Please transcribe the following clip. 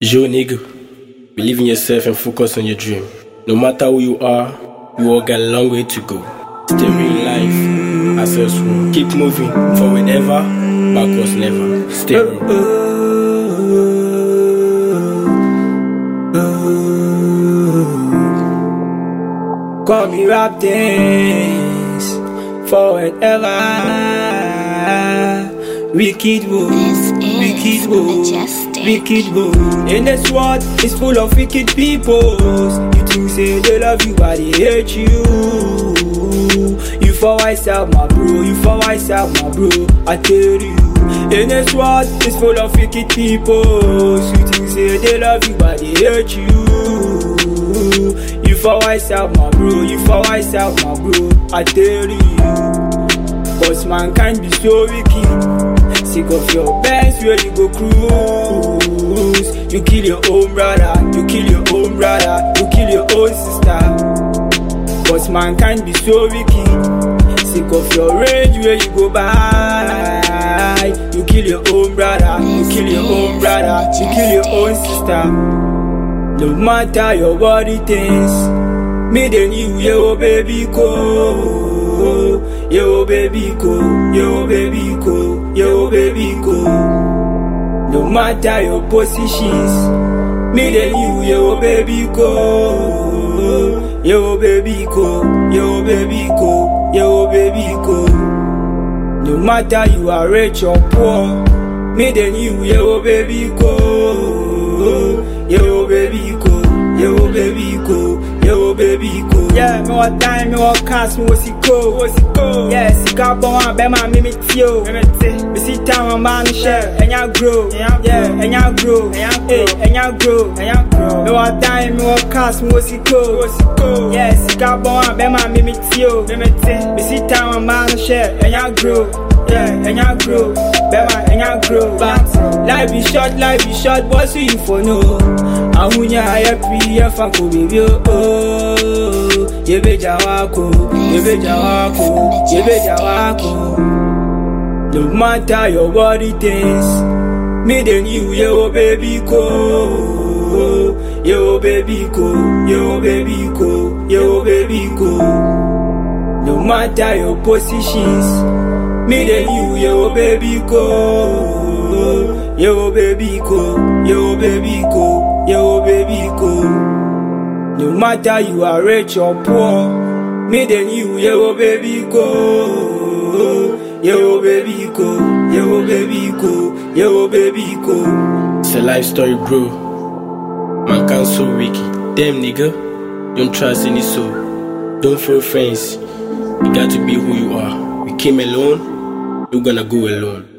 Yo nigga, believe in yourself and focus on your dream. No matter who you are, you all got a long way to go. Stay real life, accessful. Keep moving, forward ever, backwards never. Stay real. Call me rap things forward ever. Wicked woo, wicked woo, wicked woo. In this world, it's full of wicked people. You think say they love you, but they hate you. You for wise out, my bro. You for wise out, my bro. I tell you. In this world, it's full of wicked people. You think say they love you, but they hate you. You for wise out, my bro. You for wise out, my bro. I tell you. Cause mankind be so wicked. Sick of your best where you go cruise. You kill your own brother. You kill your own brother. You kill your own sister. Cause mankind be so wicked. Sick of your range where you go by. You kill your own brother. You kill your own brother. You kill your own sister. No matter your body things, me then you, yo baby go. Yo baby go, yo baby go, yo baby go. No matter your positions, me then you, yo baby go. Yo baby go, yo baby go, yo baby go. No matter you are rich or poor, me then you, yo baby go. Yo baby go, yo baby go, yo baby go. Yeah, me what time, me what cast, me what's it go, what's it go. Yeah, sick up on my me me tio, me sit down on my share, and ya grow, yeah, and ya grow, and ya grow. Me what time, me what cast, me what's it go, what's it go. Yeah, sick up on my me me tio, me sit down on my share, and ya grow. Yeah, and ya grow, bema and ya grow. But life is short, what's you for no? Ahunya happy, ya fanko baby oh. Yebe jawako, yebe jawako, yebe jawako. No matter your body things, me then you, yo baby go. Yo baby go, yo baby go, yo baby go. No matter your positions, me then you, yo baby go. Yo baby go, yo baby go, yo baby go. No matter you are rich or poor, me then you, yo baby go. Yo baby go, yo baby go, yo baby go. It's a life story, bro. Mankind so wicked. Damn nigga, don't trust any soul. Don't follow friends. You got to be who you are. We came alone, you're gonna go alone.